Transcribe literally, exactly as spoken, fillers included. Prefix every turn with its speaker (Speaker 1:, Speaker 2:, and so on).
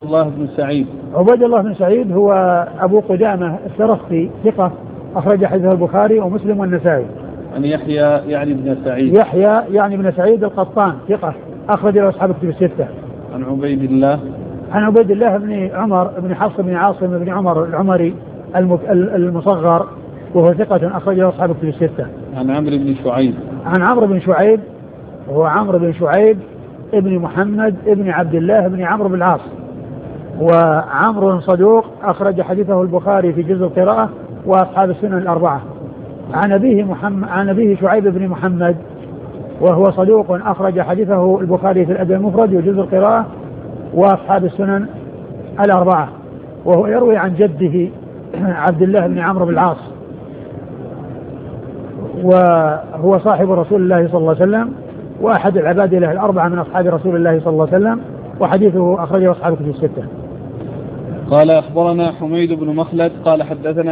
Speaker 1: الله بن سعيد.
Speaker 2: عبيد الله بن سعيد هو أبو قدامة السرخسي ثقة أخرج حديثه البخاري ومسلم والنسائي.
Speaker 1: عن يحيى يعني بن سعيد.
Speaker 2: يحيى يعني بن سعيد القطان ثقة أخرج له أصحاب الكتب الستة.
Speaker 1: عن عبيد الله.
Speaker 2: عن عبيد الله بن عمر بن حفص بن عاصم بن عمر العمري المصغر وهو ثقة أخرج له أصحاب الكتب الستة.
Speaker 1: عن عمرو بن شعيب.
Speaker 2: عن عمرو بن شعيب وهو عمرو بن شعيب ابن محمد ابن عبد الله بن عمرو بن العاص، وعمرو صدوق أخرج حديثه البخاري في جزء القراءة وأصحاب السنن الأربعة. عن أبيه محمد عن أبيه شعيب بن محمد وهو صدوق أخرج حديثه البخاري في الأدب المفرد وجزء القراءة وأصحاب السنن الأربعة، وهو يروي عن جده عبد الله بن عمرو بن العاص، وهو صاحب رسول الله صلى الله عليه وسلم وأحد العباد له الأربعة من أصحاب رسول الله صلى الله عليه وسلم، وحديثه أخرجه أصحاب الكتب الستة.
Speaker 1: قال أخبرنا حميد بن مخلد قال حدثنا